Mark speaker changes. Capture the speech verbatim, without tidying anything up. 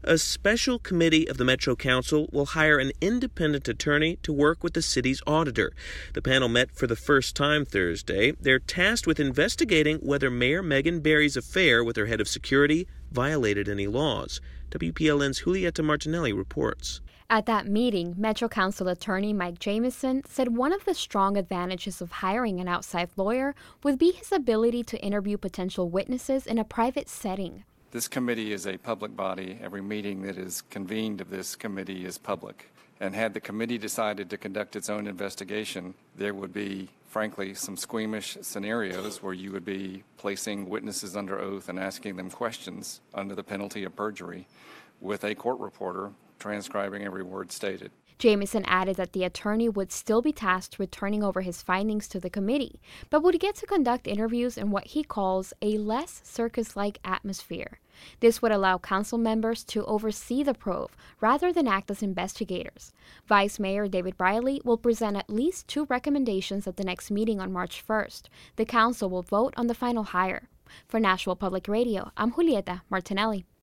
Speaker 1: A special committee of the Metro Council will hire an independent attorney to work with the city's auditor. The panel met for the first time Thursday. They're tasked with investigating whether Mayor Megan Barry's affair with her head of security violated any laws. W P L N's Julieta Martinelli reports.
Speaker 2: At that meeting, Metro Council attorney Mike Jamieson said one of the strong advantages of hiring an outside lawyer would be his ability to interview potential witnesses in a private setting.
Speaker 3: This committee is a public body. Every meeting that is convened of this committee is public. And had the committee decided to conduct its own investigation, there would be, frankly, some squeamish scenarios where you would be placing witnesses under oath and asking them questions under the penalty of perjury with a court reporter transcribing every word stated.
Speaker 2: Jamieson added that the attorney would still be tasked with turning over his findings to the committee, but would get to conduct interviews in what he calls a less circus-like atmosphere. This would allow council members to oversee the probe rather than act as investigators. Vice Mayor David Briley will present at least two recommendations at the next meeting on March first. The council will vote on the final hire. For Nashville Public Radio, I'm Julieta Martinelli.